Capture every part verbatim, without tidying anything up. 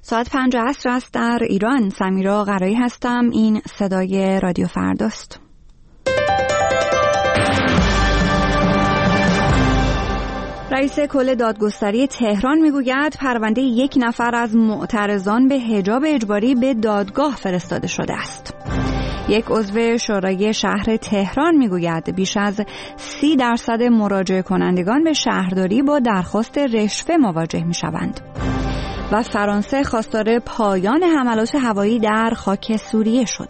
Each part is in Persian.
ساعت پنج عصر است در ایران. سمیرا قرایی هستم. این صدای رادیو فرداست. رئیس کل دادگستری تهران میگوید پرونده یک نفر از معترضان به حجاب اجباری به دادگاه فرستاده شده است. یک عضو شورای شهر تهران میگوید بیش از سی درصد مراجعه کنندگان به شهرداری با درخواست رشوه مواجه میشوند. و فرانسه خواستار پایان حملات هوایی در خاک سوریه شد.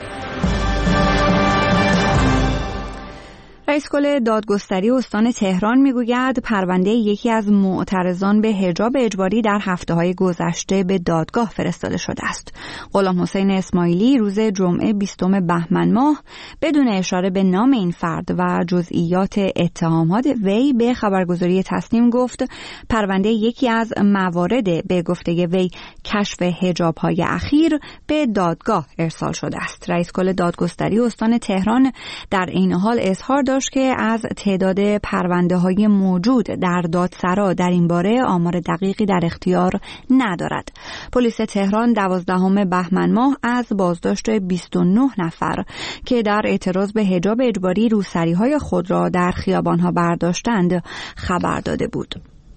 رئیس کل دادگستری استان تهران میگوید پرونده یکی از معترضان به حجاب اجباری در هفته‌های گذشته به دادگاه فرستاده شده است. غلام حسین اسماعیلی روز جمعه بیستم بهمن ماه بدون اشاره به نام این فرد و جزئیات اتهامات وی به خبرگزاری تصنیم گفت پرونده یکی از موارد به گفته وی کشف حجاب‌های اخیر به دادگاه ارسال شده است. رئیس کل دادگستری استان تهران در این حال اظهار داشت که از تعداد پرونده‌های موجود در دادسرا در این باره آمار دقیقی در اختیار ندارد. پلیس تهران دوازدهم بهمن ماه از بازداشت بیست و نه نفر که در اعتراض به حجاب اجباری روسری‌های خود را در خیابان‌ها برداشتند خبر داده بود.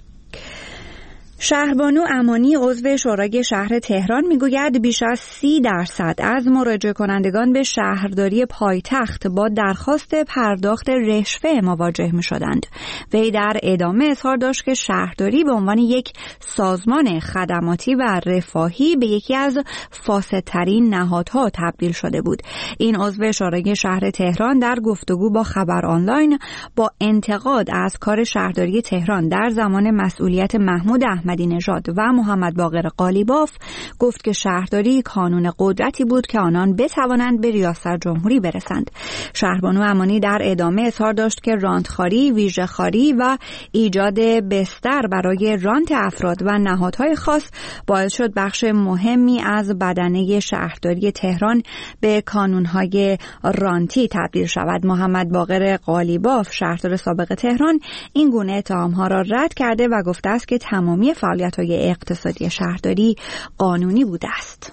شهربانو امانی عضو شورای شهر تهران میگوید بیش از سی درصد از مراجعه کنندگان به شهرداری پایتخت با درخواست پرداخت رشوه مواجه می شدند. وی در ادامه اظهار داشت که شهرداری به عنوان یک سازمان خدماتی و رفاهی به یکی از فاسدترین نهادها تبدیل شده بود. این عضو شورای شهر تهران در گفتگو با خبر آنلاین با انتقاد از کار شهرداری تهران در زمان مسئولیت محمود احمدی نژاد و محمد باقر قالیباف گفت که شهرداری کانون قدرتی بود که آنان بتوانند به ریاست جمهوری برسند. شهربانو امانی در ادامه اظهار داشت که رانتخواری، ویژه‌خواری و ایجاد بستر برای رانت افراد و نهادهای خاص باعث شد بخش مهمی از بدنه شهرداری تهران به کانونهای رانتی تبدیل شود. محمد باقر قالیباف شهردار سابق تهران این گونه اتهام‌ها را رد کرده و گفته است که تمامی فعالیت‌های اقتصادی شهرداری قانونی بوده است.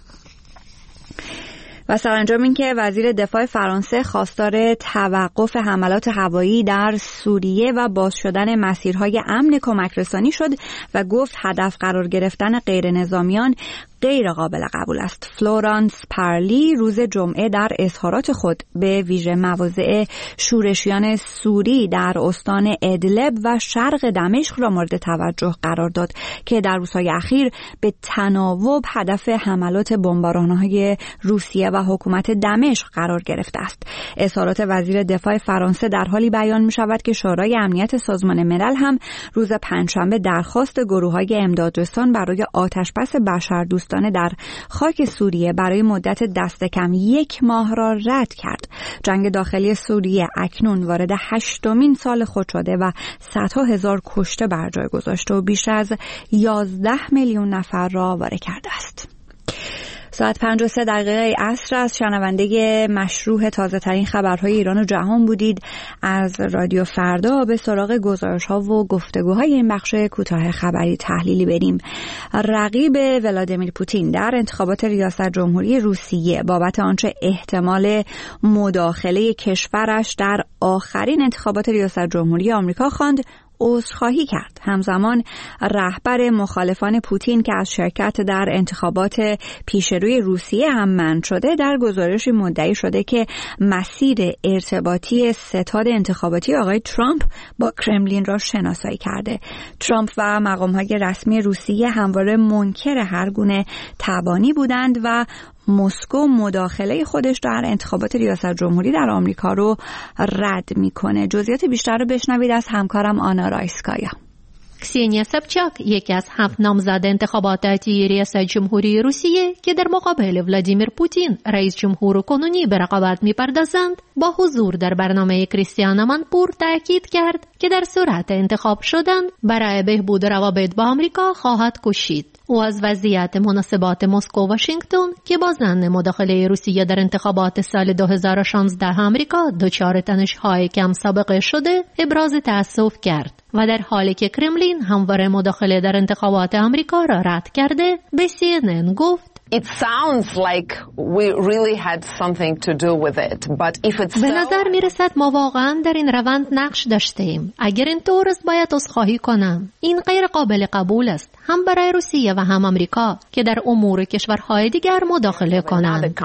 و سرانجام این که وزیر دفاع فرانسه خواستار توقف حملات هوایی در سوریه و باز شدن مسیرهای امن کمکرسانی شد و گفت هدف قرار گرفتن غیر نظامیان غیر قابل قبول است. فلورانس پارلی روز جمعه در اظهارات خود به ویژه مواضع شورشیان سوری در استان ادلب و شرق دمشق را مورد توجه قرار داد که در روزهای اخیر به تناوب هدف حملات بمباران‌های روسیه و حکومت دمشق قرار گرفته است. اظهارات وزیر دفاع فرانسه در حالی بیان می‌شود که شورای امنیت سازمان ملل هم روز پنجشنبه درخواست گروه‌های امدادرسان برای آتشبس بشردوستانه در خاک سوریه برای مدت دست کم یک ماه را رد کرد. جنگ داخلی سوریه اکنون وارد هشتمین سال خود شده و صدها هزار کشته بر جای گذاشته و بیش از یازده میلیون نفر را وارد کرده است. ساعت پنج و سه دقیقه عصر از شنونده مشروع تازه ترین خبرهای ایران و جهان بودید. از رادیو فردا به سراغ گزارش ها و گفتگوهای این بخش کوتاه خبری تحلیلی بریم. رقیب ولادیمیر پوتین در انتخابات ریاست جمهوری روسیه بابت آنچه احتمال مداخله کشورش در آخرین انتخابات ریاست جمهوری آمریکا خواند عذرخواهی کرد. همزمان رهبر مخالفان پوتین که از شرکت در انتخابات پیشروی روسیه هم منع شده در گزارشی مدعی شده که مسیر ارتباطی ستاد انتخاباتی آقای ترامپ با کرملین را شناسایی کرده. ترامپ و مقام‌های رسمی روسیه همواره منکر هر گونه تبانی بودند و مسکو مداخله خودش در انتخابات ریاست جمهوری در آمریکا رو رد میکنه. جزئیات بیشتر رو بشنوید از همکارم آنا رایسکایا. کسینیا سبچاک یکی از هفت نامزد انتخاباتی ریاست جمهوری روسیه که در مقابل ولادیمیر پوتین رئیس جمهور کنونی به رقابت می‌پردازند با حضور در برنامه کریستیان آمانپور تاکید کرد که در صورت انتخاب شدن برای بهبود روابط با آمریکا خواهد کوشید. او از وضعیت مناسبات مسکو و واشنگتن که با ضمن مداخله روسیه در انتخابات سال دو هزار و شانزده آمریکا دچار تنش‌های کم سابقه شده ابراز تأسف کرد و در حالی که کرملین همواره مداخله در انتخابات آمریکا را رد کرده، به سی ان ان گفت It sounds like we really had something to do with it, but if it's به نظر می رسد ما واقعا در این روند نقش داشتیم. اگر اینطور است باید عذرخواهی کنم. این غیر قابل قبول است، هم برای روسیه و هم آمریکا که در امور کشورهای دیگر مداخله کنند.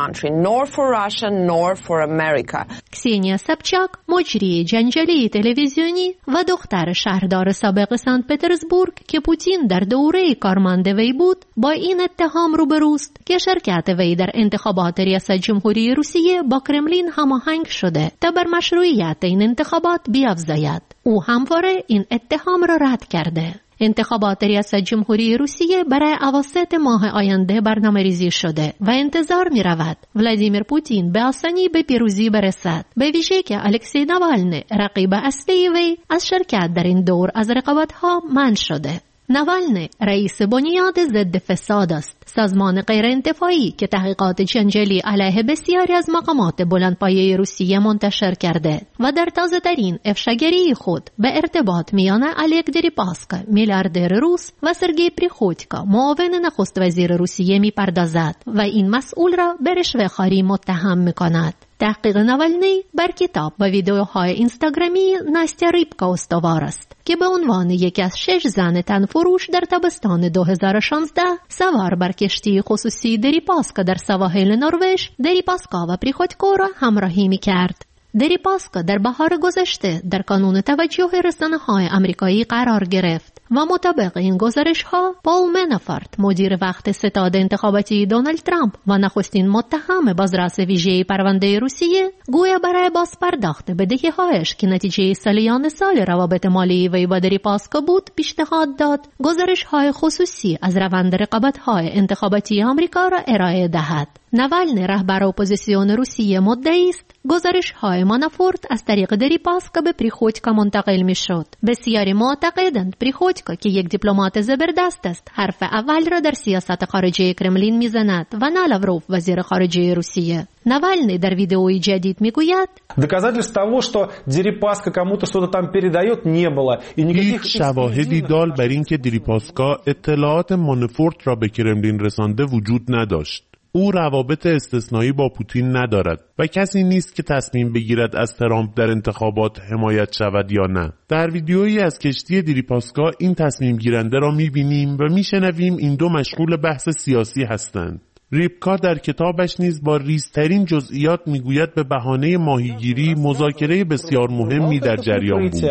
کسینیا سبچاک، مجری جنجالی تلویزیونی و دختر شهردار سابق سنت پترزبورگ که پوتین در دوره کارمند وی بود، با این اتهام روبروست که شرکت وی در انتخابات ریاست جمهوری روسیه با کرملین هماهنگ شده تا بر مشروعیت این انتخابات بیفزاید. او همواره این اتهام را رد کرده. انتخابات ریاست جمهوری روسیه برای اواسط ماه آینده برنامه‌ریزی شده و انتظار می رود ولادیمیر پوتین به آسانی به پیروزی برسد، به ویژه که الکسی ناوالنی رقیب اصلی وی از شرکت در این دور از رقابت‌ها منع شده. ناوالنی رئیس بنیاد ضد فساد است، سازمان غیرانتفاعی که تحقیقات جنجالی علیه بسیاری از مقامات بلندپایه روسیه منتشر کرده و در تازه‌ترین افشاگری خود به ارتباط میان الک دریپاسکا میلیاردر روس و سرگئی پریخوتکا معاون نخست وزیر روسیه میپردازد و این مسئول را به رشوه‌خواری متهم میکند. تحقیق ناوالنی بر کتاب و ویدیوهای اینستاگرامی ناستیا ریبکا استوار است که به عنوان یکی از شش زن تنفروش در تابستان دو هزار و شانزده سوار بر کشتی خصوصی دریپاسکا در سواحل نروژ، دریپاسکا و پریخوتکو را همراهی می‌کرد. دریپاسکا در بهار گذشته در کانون توجه رسانه‌های آمریکایی قرار گرفت و مطابق این گزارش‌ها پول منافورت، مدیر وقت ستاد انتخاباتی دونالد ترامپ و نخستین متهم بازرس ویژه پرونده روسیه، گویا برای بازپرداخت بدهی‌هایش که نتیجه سالیان سال روابط مالی وی با دریپاسکا بود پیشنهاد داد گزارش‌های خصوصی از روند رقابت‌های انتخاباتی آمریکا را ارائه دهد. ناوالنی رهبر اپوزیسیون روسیه مدعی است گزارش‌های مانافورت از طریق دریپاسکا به پریخوتکا منتقل می‌شد. بسیاری معتقدند پریخوتکا که یک دیپلمات زبردست است، حرف اول را در سیاست خارجی کرملین می‌زند و نه لاوروف وزیر خارجه روسیه. ناوالنی در ویدئوی جدید میگوید доказательств того, что Дерипаска кому-то что-то там передает, не было. هیچ شواهدی دال بر این که دریپاسکا اطلاعات مانافورت را به کرملین رسانده وجود نداشت. او روابط استثنایی با پوتین ندارد و کسی نیست که تصمیم بگیرد از ترامپ در انتخابات حمایت شود یا نه. در ویدیویی از کشتی دریپاسکا این تصمیم گیرنده را می‌بینیم و می‌شنویم این دو مشغول بحث سیاسی هستند. ریبکا در کتابش نیز با ریزترین جزئیات میگوید به بهانه ماهیگیری مذاکره بسیار مهمی در جریان بود.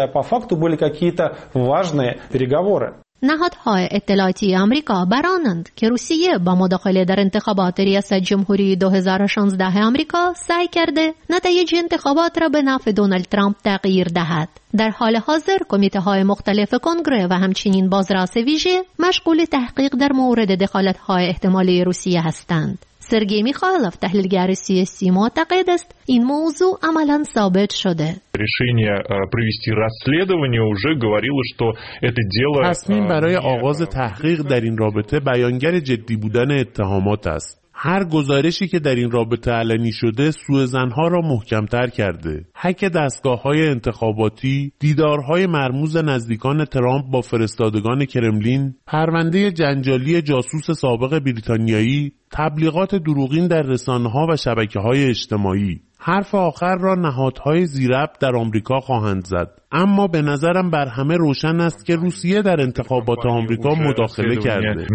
نهادهای اطلاعاتی آمریکا برانند که روسیه با مداخله در انتخابات ریاست جمهوری دو هزار و شانزده آمریکا سعی کرده نتایج انتخابات را به نفع دونالد ترامپ تغییر دهد. در حال حاضر کمیته‌های مختلف کنگره و همچنین بازرس ویژه مشغول تحقیق در مورد دخالت‌های احتمالی روسیه هستند. سرگئی میخائیلوف، تحلیلگر سیاسی، معتقد است این موضوع عملاً ثابت شده. решение провести расследование уже говорило, что это дело. تصمیم برای آغاز تحقیق در این رابطه بیانگر جدی بودن اتهامات است. هر گزارشی که در این رابطه علنی شده سوءظن‌ها را محکم‌تر کرده. هک دستگاه‌های انتخاباتی، دیدارهای مرموز نزدیکان ترامپ با فرستادگان کرملین، پرونده جنجالی جاسوس سابق بریتانیایی، تبلیغات دروغین در رسانه‌ها و شبکه‌های اجتماعی. حرف آخر را نهادهای ذی‌ربط در آمریکا خواهند زد. اما به نظرم بر همه روشن است که روسیه در انتخابات آمریکا مداخله کرده.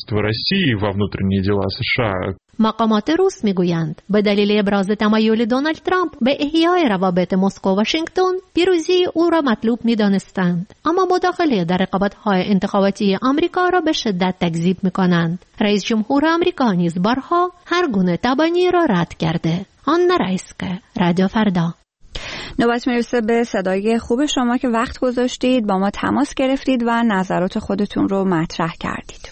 مقامات روس میگویند به دلیل ابراز تمایل دونالد ترامپ به احیای روابط مسکو و واشنگتن پیروزی او را مطلوب می‌دانستند، اما مداخله در رقابت‌های انتخاباتی آمریکا را به شدت تکذیب می‌کنند. رئیس جمهور آمریکا نیز بارها هر گونه تبانی را رد کرده. آن نرایسکه، رادیو فردا. نوبت میرسه به صدای خوب شما که وقت گذاشتید، با ما تماس گرفتید و نظرات خودتون رو مطرح کردید.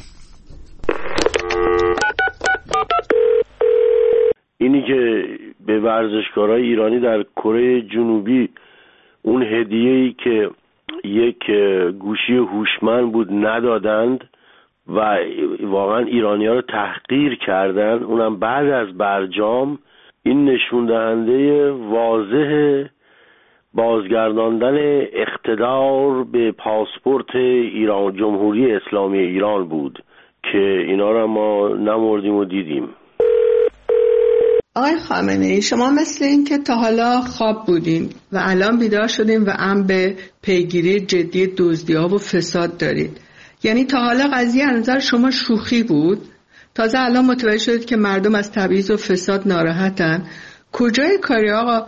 اینی که به ورزشکارای ایرانی در کره جنوبی اون هدیه‌ای که یک گوشی هوشمند بود ندادند و واقعا ایرانی‌ها رو تحقیر کردن، اونم بعد از برجام، این نشون دهنده واضح بازگرداندن اقتدار به پاسپورت ایران، جمهوری اسلامی ایران بود که اینا رو ما نمردیم و دیدیم. آقای خامنه‌ای، شما مثل این که تا حالا خواب بودین و الان بیدار شدین و هم به پیگیری جدی دزدی‌ها و فساد دارید. یعنی تا حالا قضیه از نظر شما شوخی بود، تازه الان متوجه شدید که مردم از تبعیض و فساد ناراحتن. کجای کاری آقا؟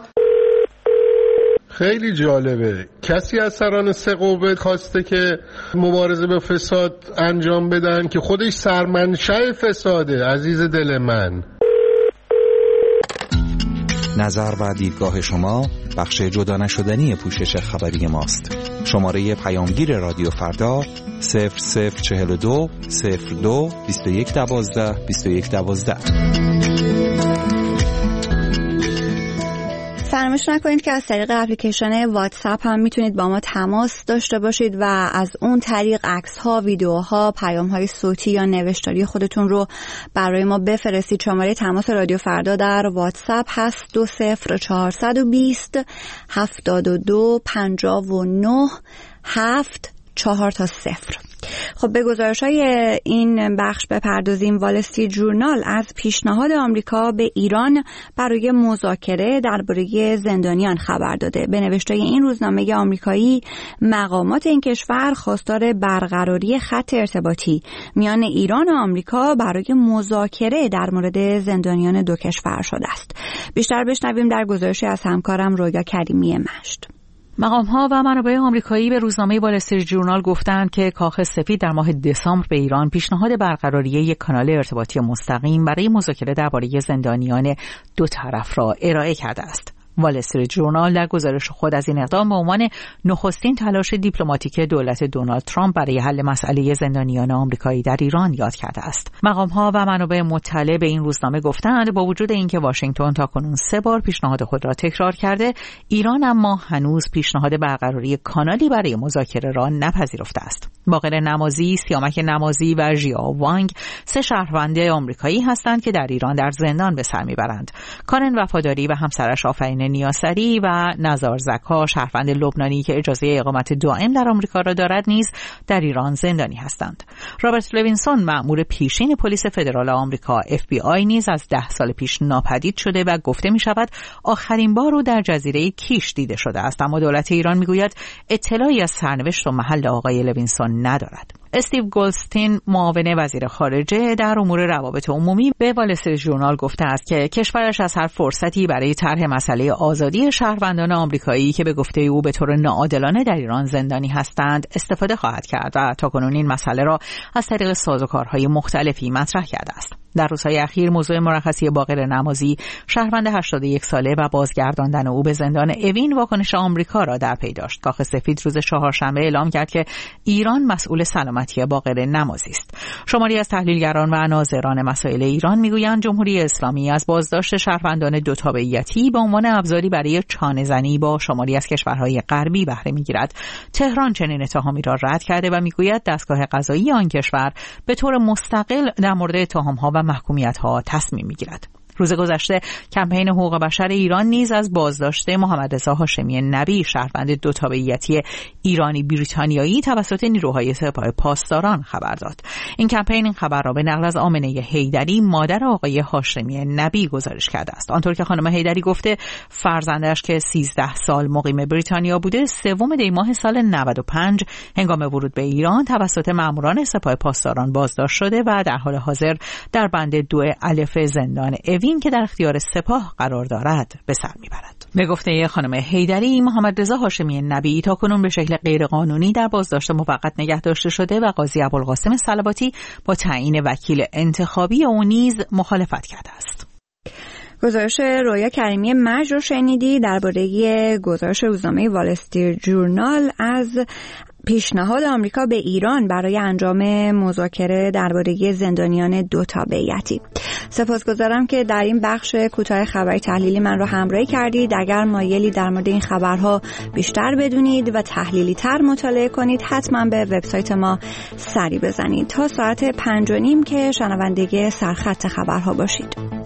خیلی جالبه. کسی از سران سه قوه خواسته که مبارزه با فساد انجام بدن که خودش سرمنشأ فساده. عزیز دل من، نظر و دیدگاه شما بخش جدا نشدنی پوشش خبری ماست. شماره پیامگیر رادیو فردا صفر صفر چهل و دو صفر دو بیست و یک دوازده بیست و یک دوازده. فراموش نکنید که از طریق اپلیکیشن واتساپ هم میتونید با ما تماس داشته باشید و از اون طریق عکس‌ها، ویدیوها، پیام‌های صوتی یا نوشتاری خودتون رو برای ما بفرستید. شماره تماس رادیو فردا در واتساپ هست دو صفر چهارصد و بیست هفتاد و دو پنجاه و نه هفت چهار تا صفر. خب به گزارش‌های این بخش بپردازیم. وال استریت ژورنال از پیشنهاد آمریکا به ایران برای مذاکره درباره زندانیان خبر داده. به نوشتای این روزنامه آمریکایی، مقامات این کشور خواستار برقراری خط ارتباطی میان ایران و آمریکا برای مذاکره در مورد زندانیان دو کشور شده است. بیشتر بشنویم در گزارشی از همکارم رویا کریمی مشت. مقام‌ها و منابع آمریکایی به روزنامه وال استریت ژورنال گفتند که کاخ سفید در ماه دسامبر به ایران پیشنهاد برقراری یک کانال ارتباطی مستقیم برای مذاکره درباره زندانیان دو طرف را ارائه کرده است. وال استریت ژورنال در گزارش خود از این اقدام به عنوان نخستین تلاش دیپلماتیک دولت دونالد ترامپ برای حل مسئله زندانیان آمریکایی در ایران یاد کرده است. مقام‌ها و منابع مطلع به این روزنامه گفتند با وجود اینکه واشنگتن تاکنون سه بار پیشنهاد خود را تکرار کرده، ایران اما هنوز پیشنهاد برقراری کانالی برای مذاکره را نپذیرفته است. باقر نمازی، سیامک نمازی و ژیا وانگ سه شهروند آمریکایی هستند که در ایران در زندان به سر میبرند. کارن وفاداری و همسرش آفرین نیاسری و نزار زکا، شهروند لبنانی که اجازه اقامت دائم در آمریکا را دارد، نیز در ایران زندانی هستند. رابرت لوینسون، مأمور پیشین پلیس فدرال آمریکا اف بی آی، نیز از ده سال پیش ناپدید شده و گفته می شود آخرین بار او در جزیره کیش دیده شده است، اما دولت ایران می گوید اطلاعی از سرنوشت و محل آقای لوینسون ندارد. استیو گولدستین، معاون وزیر خارجه در امور روابط عمومی، به وال استریت ژورنال گفته است که کشورش از هر فرصتی برای طرح مسئله آزادی شهروندان آمریکایی که به گفته او به طور ناعادلانه در ایران زندانی هستند استفاده خواهد کرد و تاکنون این مسئله را از طریق سازوکارهای مختلفی مطرح کرده است. در روزهای اخیر موضوع مرخصی باقر نمازی، شهروند هشتاد و یک ساله و بازگرداندن او به زندان اوین، واکنش آمریکا را در پی داشت. کاخ سفید روز چهارشنبه اعلام کرد که ایران مسئول سلامتی باقر نمازی است. شماری از تحلیلگران و ناظران مسائل ایران میگویند جمهوری اسلامی از بازداشت شهروندان دو تابعیتی به عنوان ابزاری برای چانه‌زنی با شماری از کشورهای غربی بهره میگیرد. تهران چنین اتهامی را رد کرده و میگوید دستگاه قضایی آن کشور به طور مستقل در مورد اتهام‌ها و محکومیت‌ها تصمیم می‌گیرد. روز گذشته کمپین حقوق بشر ایران نیز از بازداشت محمد رضا هاشمی نبی، شهروند دو تابعیتی ایرانی بریتانیایی، توسط نیروهای سپاه پاسداران خبر داد. این کمپین این خبر را به نقل از آمنه حیدری، مادر آقای هاشمی نبی، گزارش کرده است. آنطور که خانم حیدری گفته فرزندش که سیزده سال مقیم بریتانیا بوده، سوم دی ماه سال نود و پنج هنگام ورود به ایران توسط ماموران سپاه پاسداران بازداشت شده و در حال حاضر در بند دو الف زندان اوین که در اختیار سپاه قرار دارد به سر میبرد. به گفته خانم حیدری، محمد رضا هاشمی نبی تاکنون به شکل غیرقانونی در بازداشت موقت نگه داشته شده و قاضی ابوالقاسم صلواتی با تعیین وکیل انتخابی او نیز مخالفت کرده است. گزارش رویا کریمی مجد رو شنیدی درباره گزارش روزنامه وال استریت ژورنال از پیشنهاد آمریکا به ایران برای انجام مذاکره درباره زندانیان دو تابعیتی. سپاسگزارم که در این بخش کوتاه خبری تحلیلی من رو همراهی کردید. اگر مایلی در مورد این خبرها بیشتر بدونید و تحلیلی تر مطالعه کنید، حتما به وبسایت ما سری بزنید. تا ساعت پنج و نیم که شنونده سرخط خبرها باشید.